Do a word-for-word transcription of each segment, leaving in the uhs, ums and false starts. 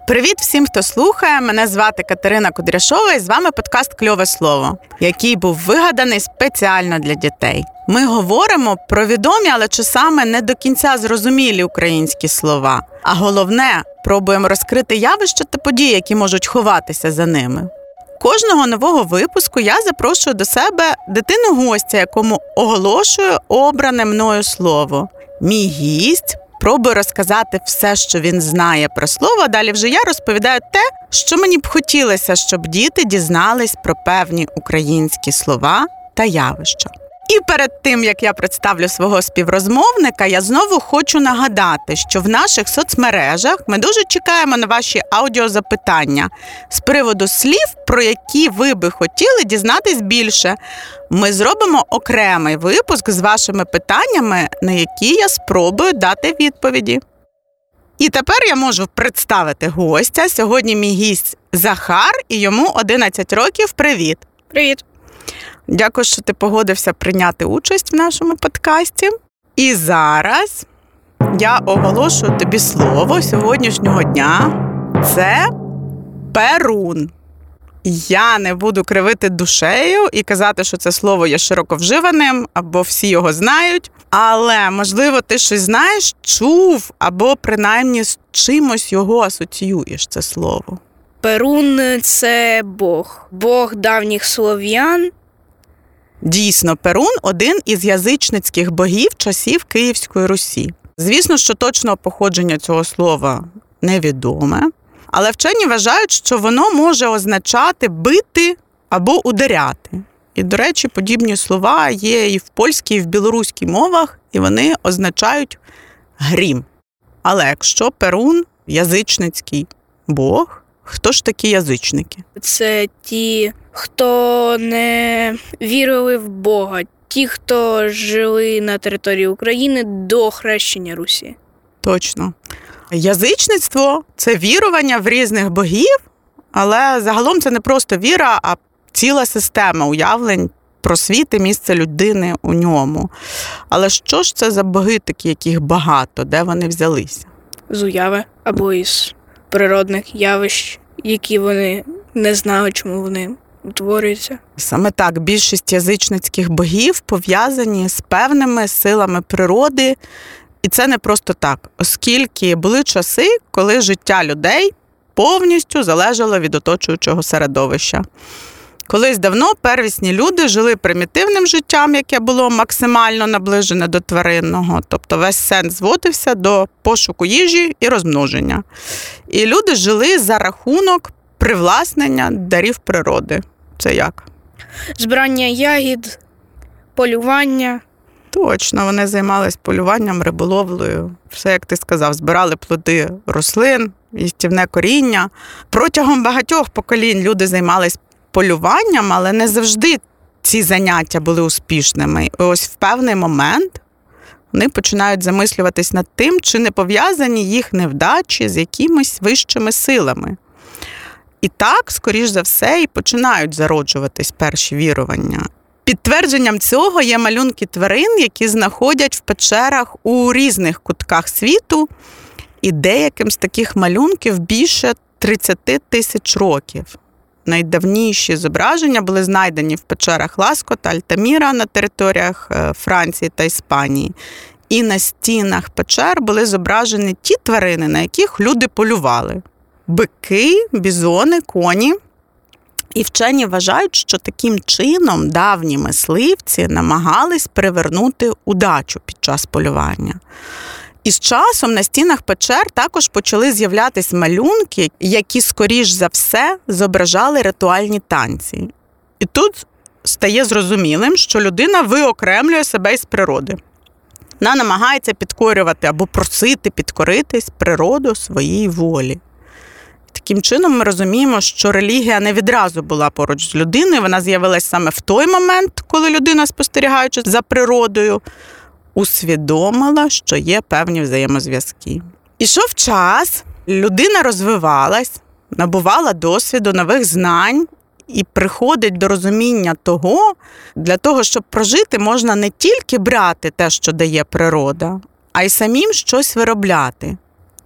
Привіт всім, хто слухає. Мене звати Катерина Кудряшова і з вами подкаст «Кльове слово», який був вигаданий спеціально для дітей. Ми говоримо про відомі, але часами не до кінця зрозумілі українські слова. А головне, пробуємо розкрити явища та події, які можуть ховатися за ними. Кожного нового випуску я запрошую до себе дитину-гостя, якому оголошую обране мною слово. Мій гість пробую розказати все, що він знає про слово, а далі вже я розповідаю те, що мені б хотілося, щоб діти дізнались про певні українські слова та явища. І перед тим, як я представлю свого співрозмовника, я знову хочу нагадати, що в наших соцмережах ми дуже чекаємо на ваші аудіозапитання з приводу слів, про які ви би хотіли дізнатись більше. Ми зробимо окремий випуск з вашими питаннями, на які я спробую дати відповіді. І тепер я можу представити гостя. Сьогодні мій гість Захар, і йому одинадцять років. Привіт! Привіт! Дякую, що ти погодився прийняти участь в нашому подкасті. І зараз я оголошую тобі слово сьогоднішнього дня. Це перун. Я не буду кривити душею і казати, що це слово є широко вживаним, або всі його знають. Але, можливо, ти щось знаєш, чув, або принаймні з чимось його асоціюєш, це слово. Перун – це Бог. Бог давніх слов'ян. Дійсно, Перун – один із язичницьких богів часів Київської Русі. Звісно, що точного походження цього слова невідоме, але вчені вважають, що воно може означати бити або ударяти. І, до речі, подібні слова є і в польській, і в білоруській мовах, і вони означають грім. Але якщо Перун – язичницький бог, хто ж такі язичники? Це ті, хто не вірили в Бога, ті, хто жили на території України до хрещення Русі. Точно. Язичництво – це вірування в різних богів, але загалом це не просто віра, а ціла система уявлень про світ і місце людини у ньому. Але що ж це за боги такі, яких багато, де вони взялися? З уяви або із природних явищ, які вони не знали, чому вони утворюються. Саме так, більшість язичницьких богів пов'язані з певними силами природи, і це не просто так, оскільки були часи, коли життя людей повністю залежало від оточуючого середовища. Колись давно первісні люди жили примітивним життям, яке було максимально наближене до тваринного, тобто весь сенс зводився до пошуку їжі і розмноження. І люди жили за рахунок привласнення дарів природи. Це як? Збирання ягід, полювання. Точно, вони займалися полюванням, риболовлею. Все, як ти сказав, збирали плоди рослин, їстівне коріння. Протягом багатьох поколінь люди займалися полюванням, але не завжди ці заняття були успішними. І ось в певний момент вони починають замислюватись над тим, чи не пов'язані їх невдачі з якимись вищими силами. І так, скоріш за все, і починають зароджуватись перші вірування. Підтвердженням цього є малюнки тварин, які знаходять в печерах у різних кутках світу, і деяким з таких малюнків більше тридцять тисяч років. Найдавніші зображення були знайдені в печерах Ласко та Альтаміра на територіях Франції та Іспанії. І на стінах печер були зображені ті тварини, на яких люди полювали. Бики, бізони, коні. І вчені вважають, що таким чином давні мисливці намагались привернути удачу під час полювання. І з часом на стінах печер також почали з'являтись малюнки, які, скоріш за все, зображали ритуальні танці. І тут стає зрозумілим, що людина виокремлює себе із природи. Вона намагається підкорювати або просити підкоритись природу своїй волі. Таким чином ми розуміємо, що релігія не відразу була поруч з людиною, вона з'явилась саме в той момент, коли людина, спостерігаючи за природою, усвідомила, що є певні взаємозв'язки. Ішов час, людина розвивалась, набувала досвіду, нових знань і приходить до розуміння того, для того, щоб прожити, можна не тільки брати те, що дає природа, а й самим щось виробляти.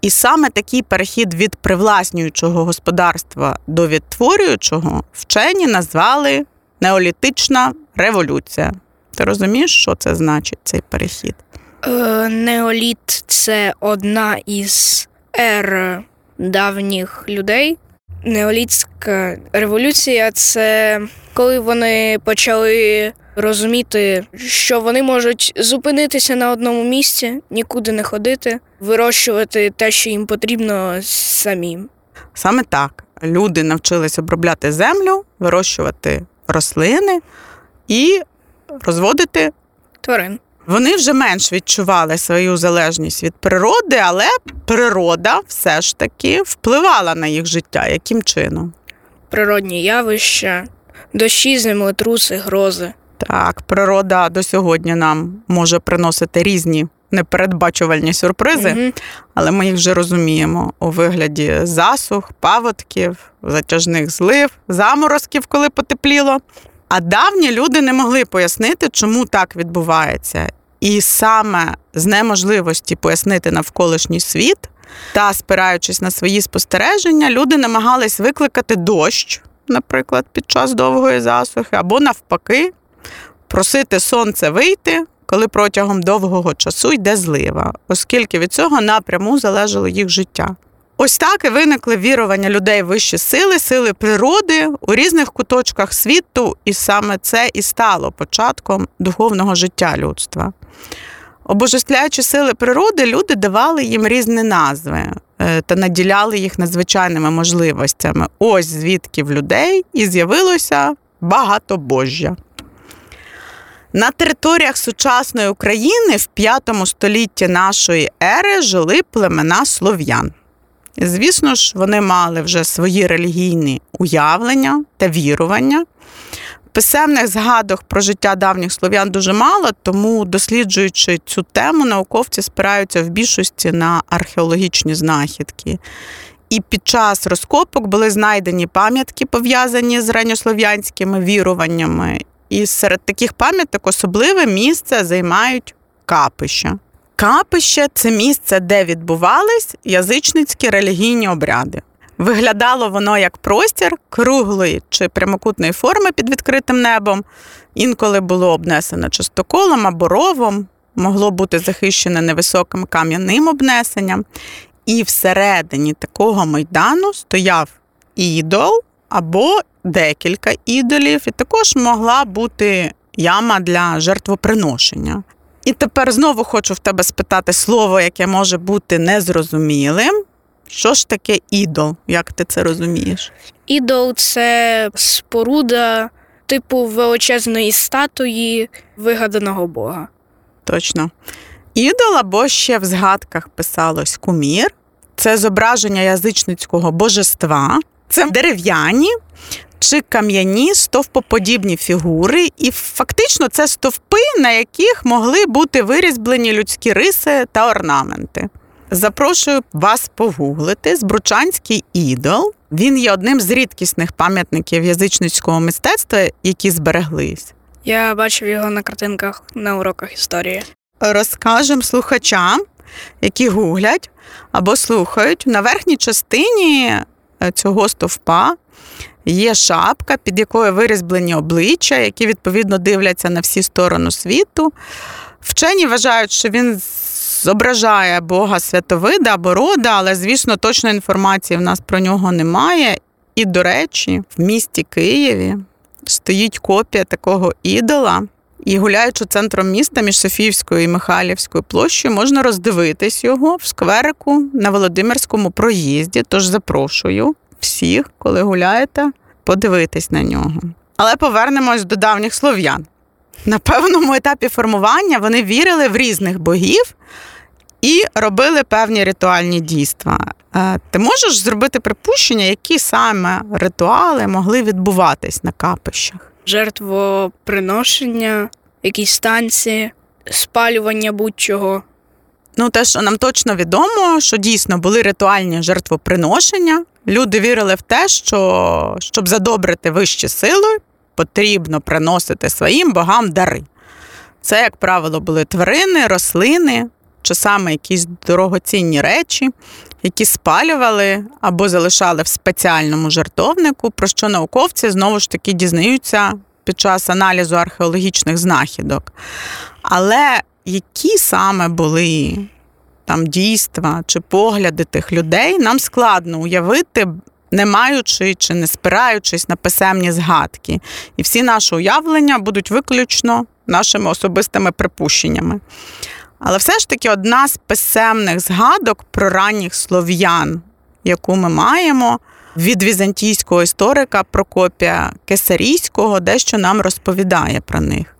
І саме такий перехід від привласнюючого господарства до відтворюючого вчені назвали неолітична революція. Ти розумієш, що це значить, цей перехід? Е, неоліт – це одна із ер давніх людей. Неолітська революція – це коли вони почали розуміти, що вони можуть зупинитися на одному місці, нікуди не ходити, вирощувати те, що їм потрібно самим. Саме так. Люди навчились обробляти землю, вирощувати рослини і розводити тварин. Вони вже менш відчували свою залежність від природи, але природа все ж таки впливала на їх життя. Яким чином? Природні явища, дощі, землетруси, грози. Так, природа до сьогодні нам може приносити різні непередбачувальні сюрпризи, угу. але ми їх вже розуміємо у вигляді засух, паводків, затяжних злив, заморозків, коли потепліло. А давні люди не могли пояснити, чому так відбувається. І саме з неможливості пояснити навколишній світ та спираючись на свої спостереження, люди намагались викликати дощ, наприклад, під час довгої засухи, або навпаки, просити сонце вийти, коли протягом довгого часу йде злива, оскільки від цього напряму залежало їх життя. Ось так і виникли вірування людей в вищі сили, сили природи у різних куточках світу, і саме це і стало початком духовного життя людства. Обожествляючи сили природи, люди давали їм різні назви та наділяли їх надзвичайними можливостями. Ось звідки в людей і з'явилося багатобожжя. На територіях сучасної України в п'ятому столітті нашої ери жили племена слов'ян. Звісно ж, вони мали вже свої релігійні уявлення та вірування. Писемних згадок про життя давніх слов'ян дуже мало, тому, досліджуючи цю тему, науковці спираються в більшості на археологічні знахідки. І під час розкопок були знайдені пам'ятки, пов'язані з ранньослов'янськими віруваннями. І серед таких пам'яток особливе місце займають капища. Капище – це місце, де відбувались язичницькі релігійні обряди. Виглядало воно як простір круглої чи прямокутної форми під відкритим небом. Інколи було обнесено частоколом або ровом, могло бути захищене невисоким кам'яним обнесенням. І всередині такого майдану стояв ідол або декілька ідолів, і також могла бути яма для жертвоприношення. І тепер знову хочу в тебе спитати слово, яке може бути незрозумілим. Що ж таке ідол? Як ти це розумієш? Ідол – це споруда типу величезної статуї вигаданого бога. Точно. Ідол, або ще в згадках писалось кумір. Це зображення язичницького божества. Це дерев'яні чи кам'яні стовпоподібні фігури, і фактично це стовпи, на яких могли бути вирізблені людські риси та орнаменти. Запрошую вас погуглити. Збручанський ідол. Він є одним з рідкісних пам'ятників язичницького мистецтва, які збереглись. Я бачив його на картинках на уроках історії. Розкажемо слухачам, які гуглять або слухають. На верхній частині цього стовпа є шапка, під якою вирізблені обличчя, які, відповідно, дивляться на всі сторони світу. Вчені вважають, що він зображає Бога Святовида або Рода, але, звісно, точної інформації в нас про нього немає. І, до речі, в місті Києві стоїть копія такого ідола. І гуляючи центром міста між Софіївською і Михайлівською площею, можна роздивитись його в скверику на Володимирському проїзді. Тож запрошую всіх, коли гуляєте, подивитись на нього. Але повернемось до давніх слов'ян. На певному етапі формування вони вірили в різних богів і робили певні ритуальні дійства. Ти можеш зробити припущення, які саме ритуали могли відбуватись на капищах? Жертвоприношення, якісь танці, спалювання будь-чого. Ну, те, що нам точно відомо, що дійсно були ритуальні жертвоприношення. Люди вірили в те, що, щоб задобрити вищі сили, потрібно приносити своїм богам дари. Це, як правило, були тварини, рослини часами якісь дорогоцінні речі, які спалювали або залишали в спеціальному жертовнику, про що науковці знову ж таки дізнаються під час аналізу археологічних знахідок. Але які саме були там дійства чи погляди тих людей, нам складно уявити, не маючи чи не спираючись на писемні згадки. І всі наші уявлення будуть виключно нашими особистими припущеннями. Але все ж таки одна з писемних згадок про ранніх слов'ян, яку ми маємо від візантійського історика Прокопія Кесарійського, дещо нам розповідає про них.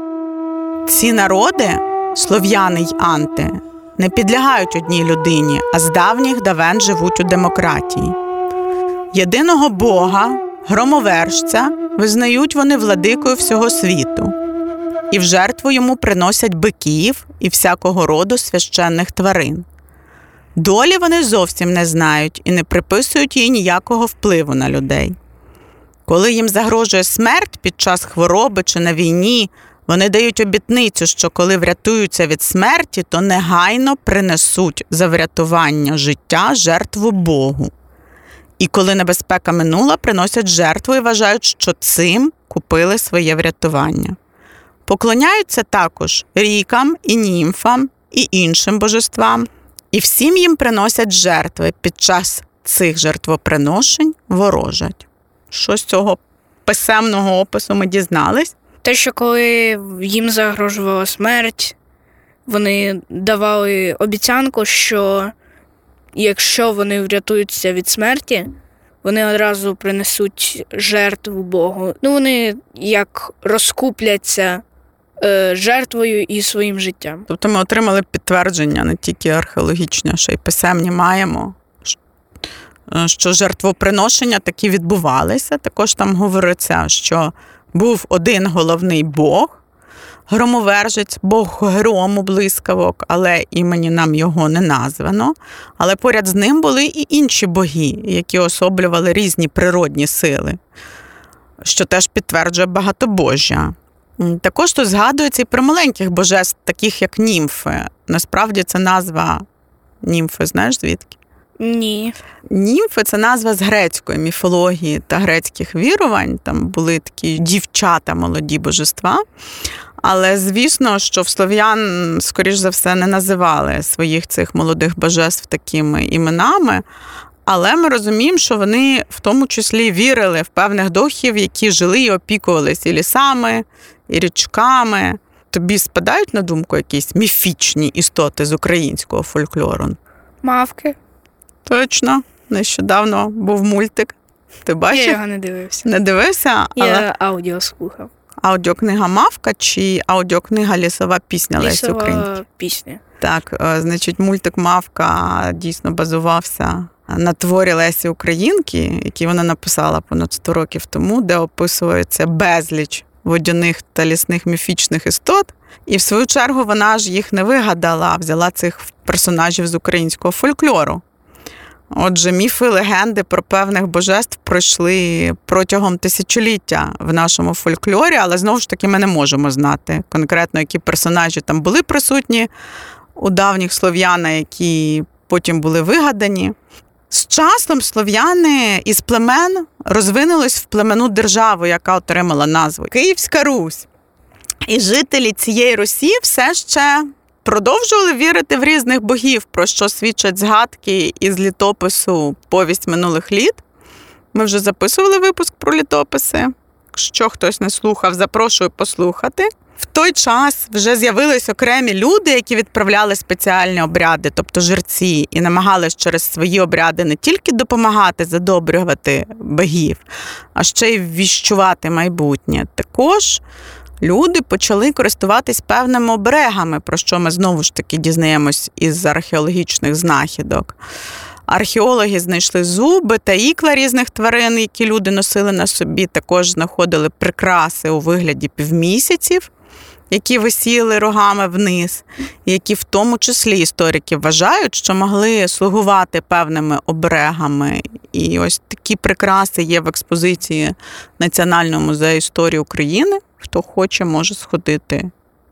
Ці народи, слов'яни й анти, не підлягають одній людині, а з давніх давен живуть у демократії. Єдиного Бога, громовержця, визнають вони владикою всього світу. І в жертву йому приносять биків і всякого роду священних тварин. Долі вони зовсім не знають і не приписують їй ніякого впливу на людей. Коли їм загрожує смерть під час хвороби чи на війні, вони дають обітницю, що коли врятуються від смерті, то негайно принесуть за врятування життя жертву Богу. І коли небезпека минула, приносять жертву і вважають, що цим купили своє врятування. Поклоняються також рікам і німфам і іншим божествам, і всім їм приносять жертви. Під час цих жертвоприношень ворожать. Що з цього писемного опису ми дізнались? Те, що коли їм загрожувала смерть, вони давали обіцянку, що якщо вони врятуються від смерті, вони одразу принесуть жертву Богу. Ну, вони як розкупляться е, жертвою і своїм життям. Тобто ми отримали підтвердження, не тільки археологічне, що й писемні маємо, що жертвоприношення такі відбувалися. Також там говориться, що був один головний Бог, громовержець, Бог грому блискавок, але імені нам його не названо. Але поряд з ним були і інші боги, які особлювали різні природні сили, що теж підтверджує багатобожжя. Також тут згадується і про маленьких божеств, таких як німфи. Насправді це назва німфи, знаєш звідки? Ні. Німфи – це назва з грецької міфології та грецьких вірувань. Там були такі дівчата, молоді божества. Але, звісно, що в слов'ян, скоріш за все, не називали своїх цих молодих божеств такими іменами. Але ми розуміємо, що вони в тому числі вірили в певних духів, які жили і опікувалися і лісами, і річками. Тобі спадають на думку якісь міфічні істоти з українського фольклору? Мавки. Точно. Нещодавно був мультик. Ти бачив? Я його не дивився. Не дивився? Але... Я аудіо слухав. Аудіокнига «Мавка» чи аудіокнига «Лісова пісня» Лесі Українки? Лісова пісня. Так, значить, мультик «Мавка» дійсно базувався на творі Лесі Українки, який вона написала понад сто років тому, де описується безліч водяних та лісних міфічних істот. І в свою чергу вона ж їх не вигадала, а взяла цих персонажів з українського фольклору. Отже, міфи, легенди про певних божеств пройшли протягом тисячоліття в нашому фольклорі, але знову ж таки ми не можемо знати конкретно, які персонажі там були присутні у давніх слов'ян, які потім були вигадані. З часом слов'яни із племен розвинулись в племенну державу, яка отримала назву Київська Русь. І жителі цієї Русі все ще продовжували вірити в різних богів, про що свідчать згадки із літопису «Повість минулих літ». Ми вже записували випуск про літописи. Якщо хтось не слухав, запрошую послухати. В той час вже з'явились окремі люди, які відправляли спеціальні обряди, тобто жерці, і намагались через свої обряди не тільки допомагати задобрювати богів, а ще й віщувати майбутнє. Також люди почали користуватись певними оберегами, про що ми знову ж таки дізнаємось із археологічних знахідок. Археологи знайшли зуби та ікла різних тварин, які люди носили на собі. Також знаходили прикраси у вигляді півмісяців, які висіли рогами вниз, які в тому числі історики вважають, що могли слугувати певними оберегами. І ось такі прикраси є в експозиції Національного музею історії України. Хто хоче, може сходити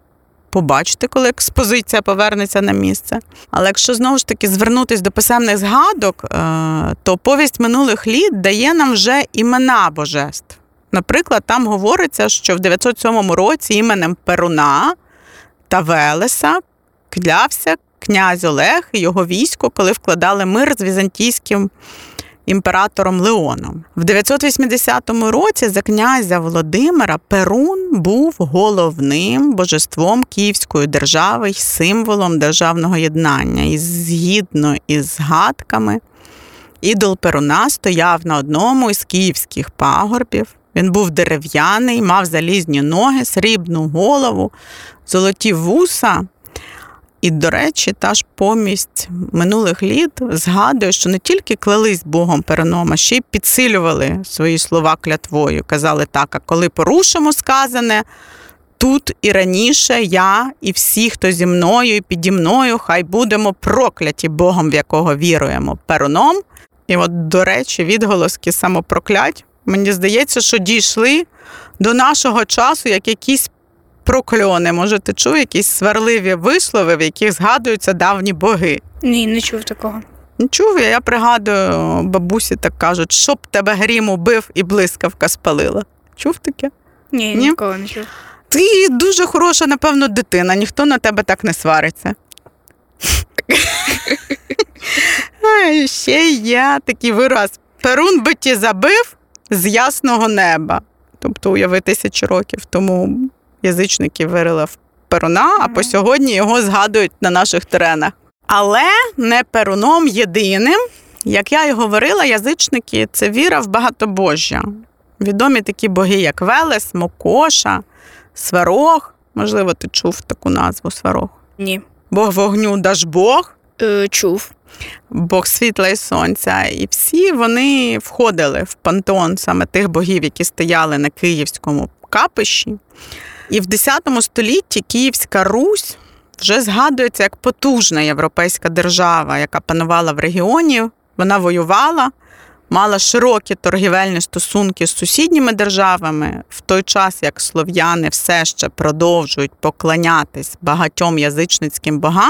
побачите, коли експозиція повернеться на місце. Але якщо, знову ж таки, звернутися до писемних згадок, то повість минулих літ дає нам вже імена божеств. Наприклад, там говориться, що в дев'ятсот сьомому році іменем Перуна та Велеса клявся князь Олег і його військо, коли вкладали мир з візантійським імператором Леоном. В дев'ятсот вісімдесятому році за князя Володимира Перун був головним божеством Київської держави й символом державного єднання. І згідно із згадками, ідол Перуна стояв на одному із київських пагорбів. Він був дерев'яний, мав залізні ноги, срібну голову, золоті вуса. І, до речі, та ж помість минулих літ згадує, що не тільки клялись Богом Перуном, а ще й підсилювали свої слова клятвою. Казали так: а коли порушимо сказане, тут і раніше я і всі, хто зі мною і піді мною, хай будемо прокляті Богом, в якого віруємо, Перуном. І от, до речі, відголоски самопроклять, мені здається, що дійшли до нашого часу як якісь прокльони. Може, ти чув якісь сварливі вислови, в яких згадуються давні боги? Ні, не чув такого. Не чув я. Я пригадую, бабусі так кажуть, щоб тебе грім убив і блискавка спалила. Чув таке? Ні, Ні? ніколи не чув. Ти дуже хороша, напевно, дитина. Ніхто на тебе так не свариться. А ще є такий вираз. Перун би ті забив з ясного неба. Тобто, уяви, тисячі років тому язичники вірили в Перуна, а по сьогодні його згадують на наших теренах. Але не Перуном єдиним. Як я і говорила, язичники – це віра в багатобожжя. Відомі такі боги, як Велес, Мокоша, Сварог. Можливо, ти чув таку назву Сварог? Ні. Бог вогню Дажбог. Е, чув. Бог світла і сонця. І всі вони входили в пантеон саме тих богів, які стояли на Київському капищі. І в десятому столітті Київська Русь вже згадується як потужна європейська держава, яка панувала в регіоні. Вона воювала, мала широкі торгівельні стосунки з сусідніми державами, в той час як слов'яни все ще продовжують поклонятись багатьом язичницьким богам,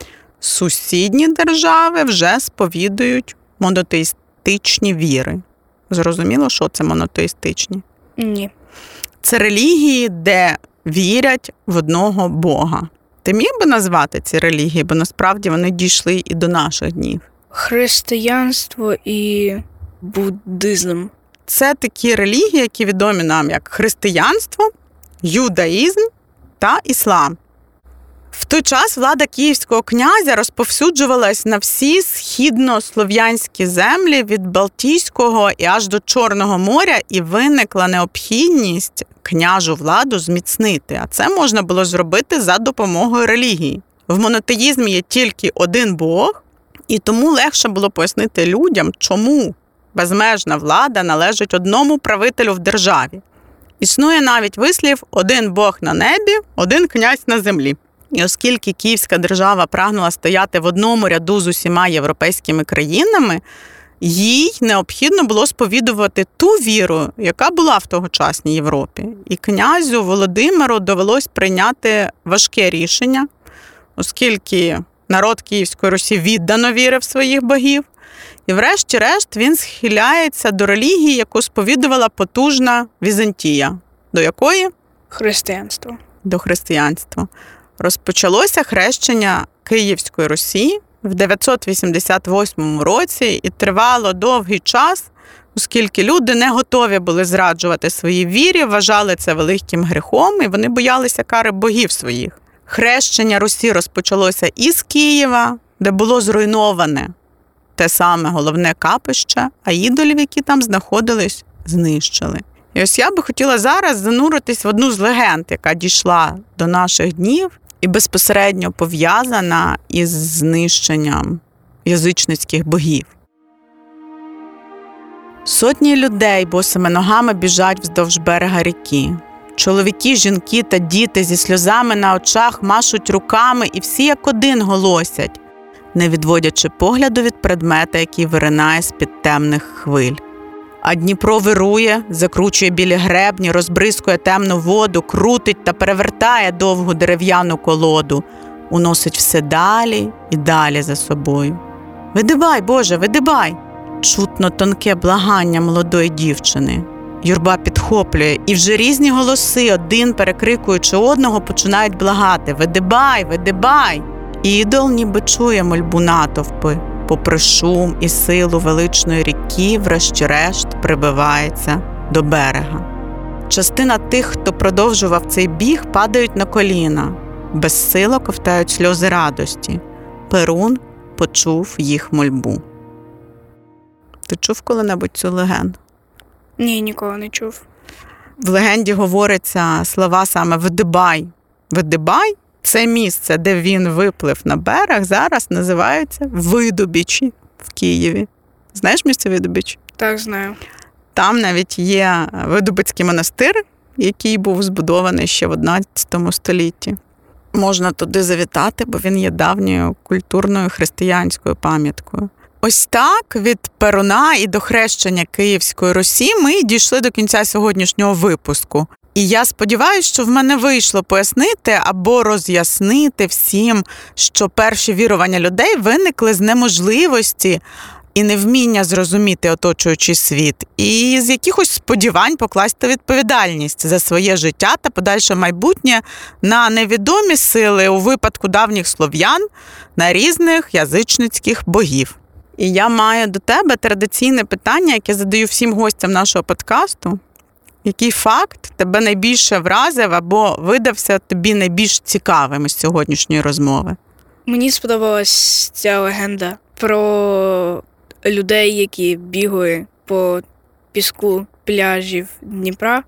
сусідні держави вже сповідують монотеїстичні віри. Зрозуміло, що це монотеїстичні? Ні. Це релігії, де вірять в одного Бога. Ти міг би назвати ці релігії, бо насправді вони дійшли і до наших днів? Християнство і буддизм. Це такі релігії, які відомі нам як християнство, юдаїзм та іслам. В той час влада київського князя розповсюджувалась на всі східнослов'янські землі від Балтійського і аж до Чорного моря, і виникла необхідність княжу владу зміцнити. А це можна було зробити за допомогою релігії. В монотеїзмі є тільки один Бог, і тому легше було пояснити людям, чому безмежна влада належить одному правителю в державі. Існує навіть вислів «один Бог на небі, один князь на землі». І оскільки Київська держава прагнула стояти в одному ряду з усіма європейськими країнами, їй необхідно було сповідувати ту віру, яка була в тогочасній Європі. І князю Володимиру довелось прийняти важке рішення, оскільки народ Київської Русі віддано вірив в своїх богів. І врешті-решт він схиляється до релігії, яку сповідувала потужна Візантія. До якої? Християнство. До християнства. Розпочалося хрещення Київської Русі в дев'ятсот вісімдесят восьмому році і тривало довгий час, оскільки люди не готові були зраджувати своїй вірі, вважали це великим гріхом і вони боялися кари богів своїх. Хрещення Русі розпочалося із Києва, де було зруйноване те саме головне капище, а ідолів, які там знаходились, знищили. І ось я би хотіла зараз зануритись в одну з легенд, яка дійшла до наших днів і безпосередньо пов'язана із знищенням язичницьких богів. Сотні людей босими ногами біжать вздовж берега ріки. Чоловіки, жінки та діти зі сльозами на очах машуть руками і всі як один голосять, не відводячи погляду від предмета, який виринає з-під темних хвиль. А Дніпро вирує, закручує білі гребні, розбризкує темну воду, крутить та перевертає довгу дерев'яну колоду, уносить все далі і далі за собою. «Видибай, Боже, видибай!» Чутно тонке благання молодої дівчини. Юрба підхоплює, і вже різні голоси, один перекрикуючи одного, починають благати: «Видибай, видибай!» Ідол ніби чує мольбу натовпи. Попри шум і силу величної ріки, врешті-решт прибивається до берега. Частина тих, хто продовжував цей біг, падають на коліна. Безсило ковтають сльози радості. Перун почув їх мольбу. Ти чув коли-небудь цю легенду? Ні, ніколи не чув. В легенді говориться слова саме «Видибай». «Видибай» – це місце, де він виплив на берег, зараз називається Видубичі в Києві. Знаєш місце Видубич? Так, знаю. Там навіть є Видубицький монастир, який був збудований ще в одинадцятому столітті. Можна туди завітати, бо він є давньою культурною християнською пам'яткою. Ось так від Перуна і до хрещення Київської Русі ми дійшли до кінця сьогоднішнього випуску. І я сподіваюся, що в мене вийшло пояснити або роз'яснити всім, що перші вірування людей виникли з неможливості і невміння зрозуміти оточуючий світ, і з якихось сподівань покласти відповідальність за своє життя та подальше майбутнє на невідомі сили, у випадку давніх слов'ян, на різних язичницьких богів. І я маю до тебе традиційне питання, яке задаю всім гостям нашого подкасту. Який факт тебе найбільше вразив або видався тобі найбільш цікавим із сьогоднішньої розмови? Мені сподобалась ця легенда про людей, які бігали по піску пляжів Дніпра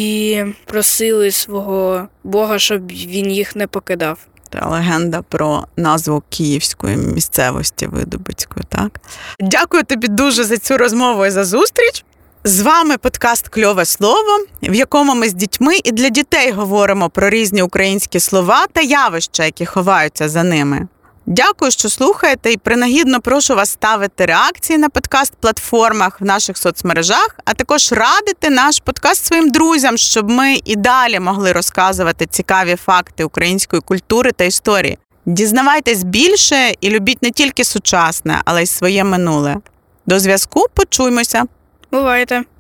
і просили свого Бога, щоб він їх не покидав. Та легенда про назву київської місцевості Видубицької, так? Дякую тобі дуже за цю розмову і за зустріч. З вами подкаст «Кльове слово», в якому ми з дітьми і для дітей говоримо про різні українські слова та явища, які ховаються за ними. Дякую, що слухаєте, і принагідно прошу вас ставити реакції на подкаст-платформах в наших соцмережах, а також радити наш подкаст своїм друзям, щоб ми і далі могли розказувати цікаві факти української культури та історії. Дізнавайтесь більше і любіть не тільки сучасне, але й своє минуле. До зв'язку, почуймося! Бувайте!